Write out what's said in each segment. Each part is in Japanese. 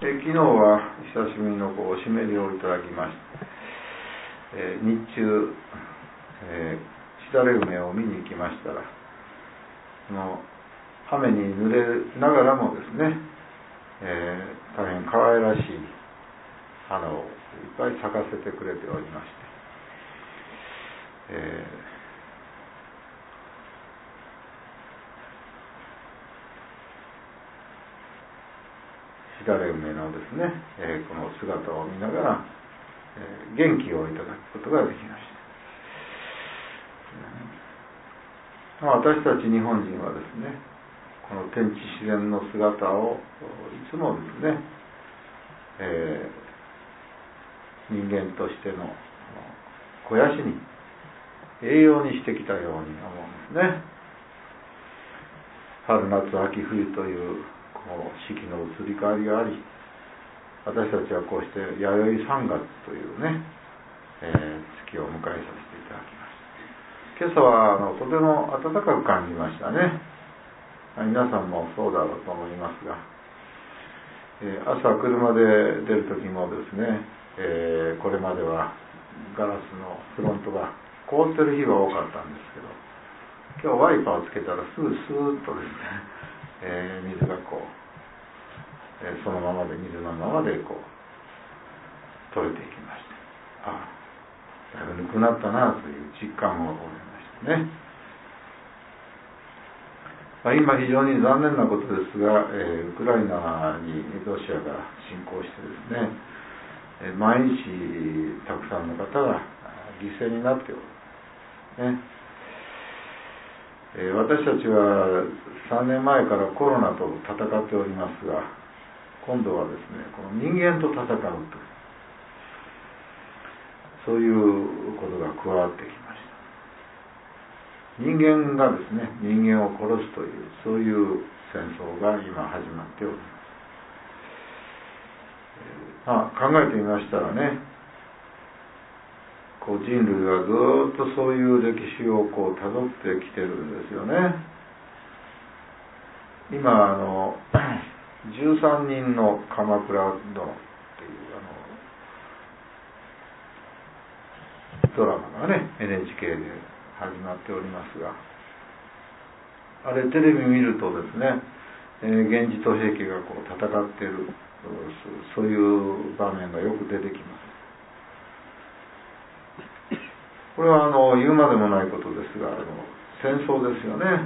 昨日は久しぶりのおしめりをいただきました。日中、しだれ梅を見に行きましたら、雨に濡れながらもですね、大変可愛らしい花をいっぱい咲かせてくれておりまして、しだれ梅のですね、この姿を見ながら、元気をいただくことができました。私たち日本人はですね、この天地自然の姿をいつもですね、人間としての肥やしに栄養にしてきたように思うんですね。春夏秋冬という四季の移り変わりがあり、私たちはこうして弥生三月というね、月を迎えさせていただきました。今朝はとても暖かく感じましたね。皆さんもそうだろうと思いますが、朝車で出るときもですね、これまではガラスのフロントが凍ってる日が多かったんですけど、今日ワイパーをつけたらすぐスーッとですね、水がそのままで、水のままで取れていきまして、だいぶぬくなったなという実感を覚えましたね。今非常に残念なことですが、ウクライナにロシアが侵攻してですね、毎日たくさんの方が犠牲になっておる、ね。私たちは3年前からコロナと戦っておりますが、今度はですね、この人間と戦うと、そういうことが加わってきました。人間がですね、人間を殺すという、そういう戦争が今始まっております。考えてみましたらね、人類はずっとそういう歴史をたどってきてるんですよね。今13人の鎌倉殿っていうドラマがね NHK で始まっておりますが、あれテレビ見るとですね、源氏と平家が戦っている、そういう場面がよく出てきます。これは言うまでもないことですが、戦争ですよね。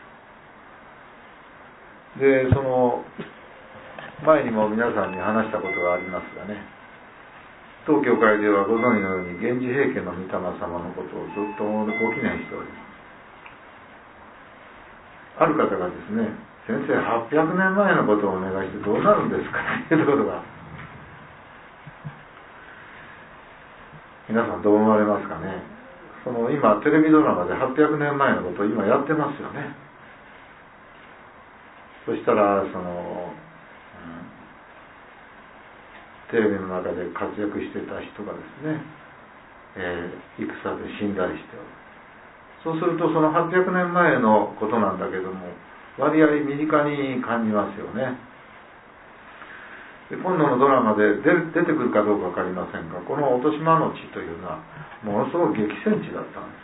で、前にも皆さんに話したことがありますがね、当教会ではご存知のように源氏平家の御霊様のことをずっとご記念しております。ある方がですね、先生800年前のことをお願いしてどうなるんですかということが、皆さんどう思われますかね。今テレビドラマで800年前のことを今やってますよね。そしたらテレビの中で活躍してた人がですね、戦で死んだりしておる。そうするとその800年前のことなんだけども、割合身近に感じますよね。で、今度のドラマで出てくるかどうか分かりませんが、この落島の地というのはものすごく激戦地だったんです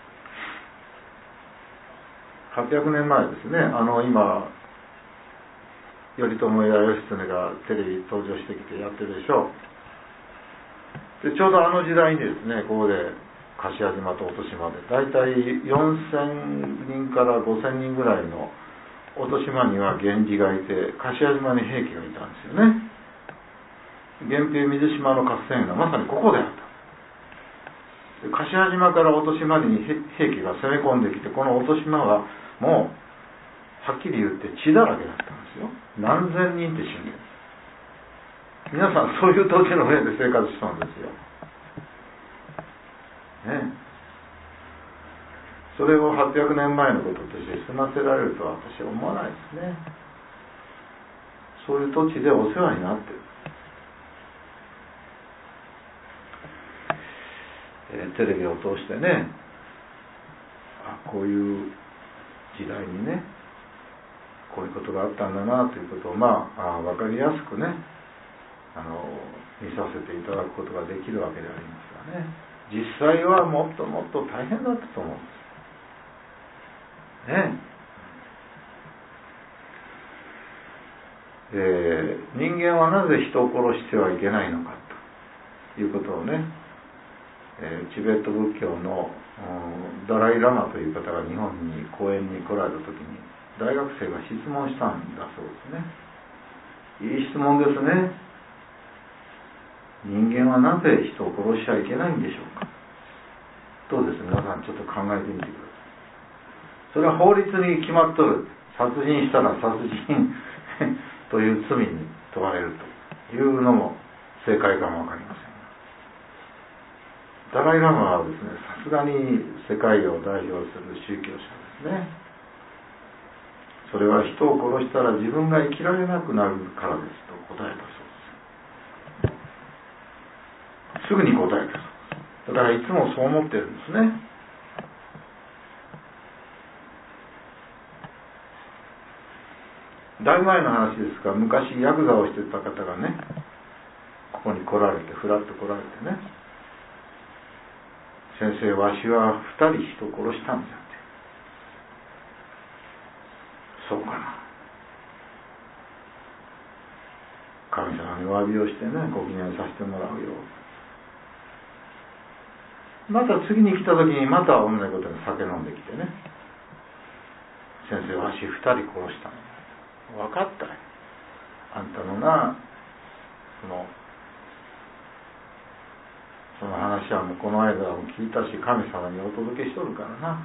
。800年前ですね。今頼朝や義経がテレビ登場してきてやってるでしょう。で、ちょうどあの時代にですね、ここで柏島と落島でだいたい4000人から5000人ぐらいの落島には源氏がいて、柏島に平家がいたんですよね。源平水島の合戦がまさにここであった。で、柏島から落島に平家が攻め込んできて、この落島はもうはっきり言って血だらけだったんですよ。何千人って死んでる。皆さんそういう土地の上で生活したんですよ。ね。それを800年前のこととして済ませられるとは私は思わないですね。そういう土地でお世話になってる。テレビを通してね、こういう時代にね、こういうことがあったんだなということを分かりやすくね、 見させていただくことができるわけでありますがね、実際はもっともっと大変だったと思うんですね。人間はなぜ人を殺してはいけないのかということをね、チベット仏教のダライ・ラマという方が日本に講演に来られた時に大学生が質問したんだそうですね。いい質問ですね。人間はなぜ人を殺しちゃいけないんでしょうか。どうです皆さんちょっと考えてみてください。それは法律に決まっとる。殺人したら殺人という罪に問われるというのも正解かもわかりません。ダライ・ラマはですね、さすがに世界を代表する宗教者ですね。それは人を殺したら自分が生きられなくなるからですと答えたそうです。すぐに答えたそうです。だからいつもそう思ってるんですね。だいぶ前の話ですが、昔ヤクザをしてた方がね、ここに来られて、ふらっと来られてね、先生、わしは2人人を殺したんじゃって。そうかな。神様にお詫びをしてね、ご記念させてもらうよ。また次に来た時にまた同じことに酒飲んできてね、先生、わし2人殺したんだ。分かったよ。あんたのな、その話はもうこの間も聞いたし、神様にお届けしとるからな。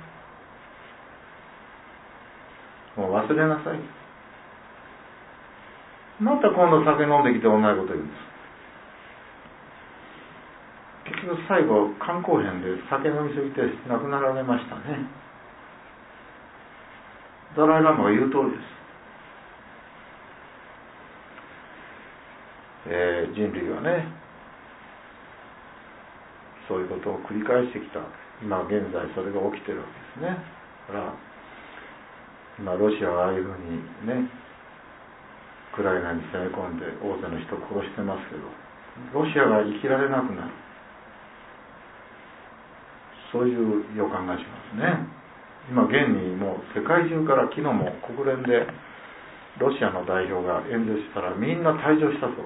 もう忘れなさい。また今度酒飲んできて同じこと言うんです。結局最後肝硬変で酒飲みすぎて亡くなられましたね。ダライ・ラマが言う通りです。人類はね、そういうことを繰り返してきた。今現在それが起きてるわけですね。だから今ロシアはああいうふうにね、ウクライナに攻め込んで大勢の人を殺してますけど、ロシアが生きられなくなる、そういう予感がしますね。今現にもう世界中から、昨日も国連でロシアの代表が演説したらみんな退場したそうです。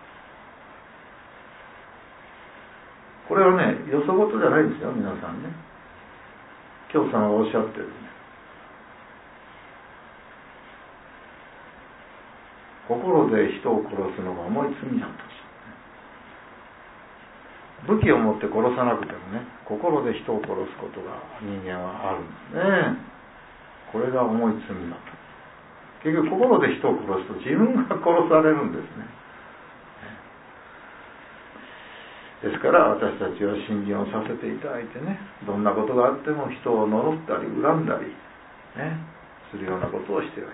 これはね、よそごとじゃないんですよ、皆さんね。教さんはおっしゃってるんです。心で人を殺すのが重い罪だと。武器を持って殺さなくてもね、心で人を殺すことが人間はあるんですね。これが重い罪だと。結局心で人を殺すと自分が殺されるんですね。ですから私たちは信心をさせていただいてね、どんなことがあっても人を呪ったり恨んだり、ね、するようなことをしてはい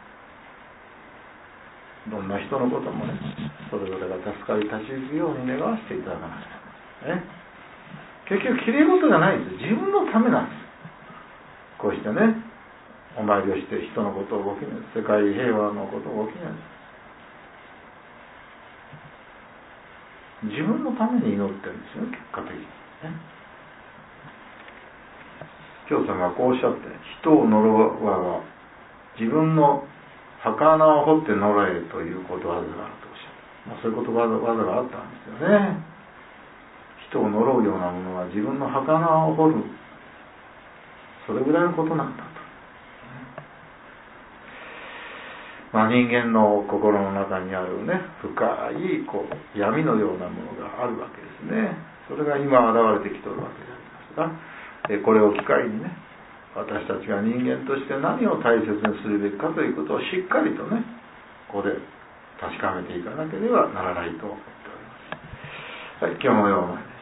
けない。どんな人のこともね、それぞれが助かり立ち行くように願わせていただかなきゃ、ね、結局きれい事じゃないんです。自分のためなんです。こうしてね、お参りをして人のことをご記念、世界平和のことをご記念、自分のために祈ってるんですよ、結果的にね。教祖がこうおっしゃって、人を呪うは自分の墓穴を掘って呪えということわざがあるとおっしゃる。そういうことわざがあったんですよね。人を呪うようなものは自分の墓穴を掘る、それぐらいのことなんだと。人間の心の中にあるね、深い闇のようなものがあるわけですね。それが今現れてきているわけでありますが、これを機会にね、私たちが人間として何を大切にするべきかということをしっかりとね、ここで確かめていかなければならないと思っております。はい、今日もよう